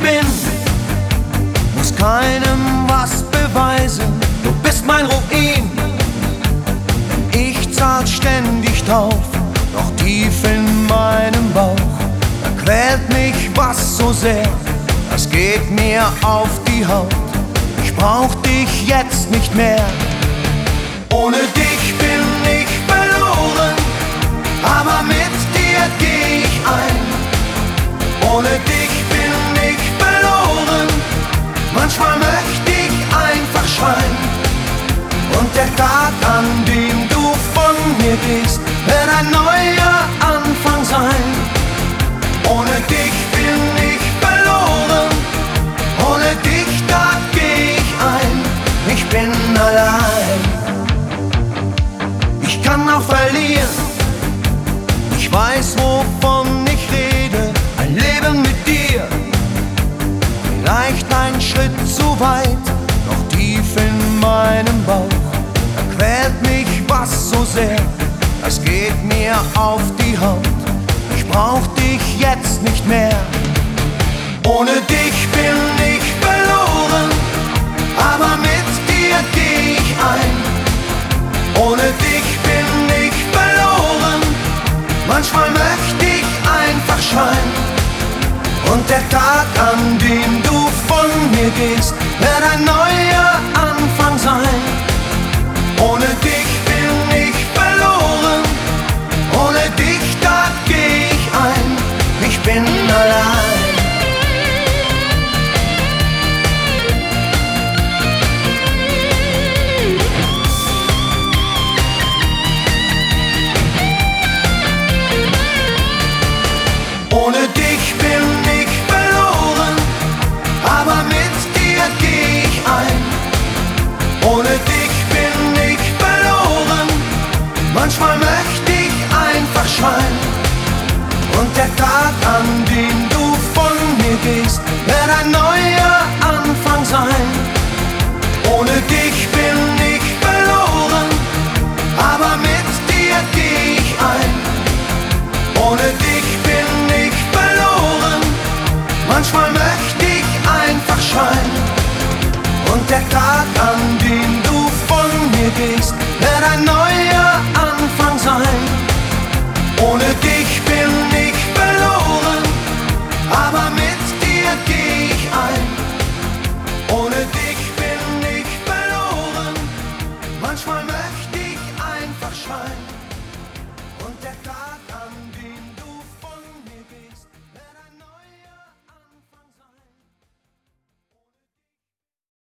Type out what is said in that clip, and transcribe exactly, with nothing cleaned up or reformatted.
bin, muss keinem was beweisen. Du bist mein Ruin, ich zahl ständig drauf, doch tief in meinem Bauch, da quält mich was so sehr, das geht mir auf die Haut. Ich brauch dich jetzt nicht mehr. Ohne dich bin ich verloren, aber mit dir geh ich ein. Ohne dich bin ich verloren, manchmal möchte ich einfach schreien. Und der Tag, an dem du von mir gehst, wird ein neuer Anfang sein. Ohne dich bin ich verloren, ohne dich, da geh ich ein. Ich bin allein, ich kann auch verlieren, ich weiß, wovon ich rede. Ein Leben mit dir, vielleicht ein Schritt zu weit, noch tief in meinem Bauch, da quält mich was so sehr, das geht mir auf die Haut. Ich brauch dich jetzt nicht mehr. Ohne dich bin ich verloren, aber mit dir geh ich ein. Ohne dich bin ich verloren, manchmal möchte ich einfach schreien. Und der Tag, an dem du von mir gehst, wird ein neuer Anfang sein. Ohne dich bin ich verloren, ohne dich, da geh ich ein. Ich bin allein. Ohne dich bin ich verloren, aber mit dir geh ich ein. Ohne dich bin ich verloren, manchmal möchte ich einfach schreien. Und der Tag, an dem du von mir gehst, wird ein neuer Anfang sein. Ohne dich bin ich verloren, aber mit dir geh ich ein. Ohne dich bin ich verloren, manchmal möchte ich einfach schreien. Und der Tag, an dem du von mir gehst, wird ein neuer Anfang sein. Ohne dich bin ich verloren, aber mit dir geh ich ein. Ohne dich bin ich verloren, manchmal möchte ich einfach schreien.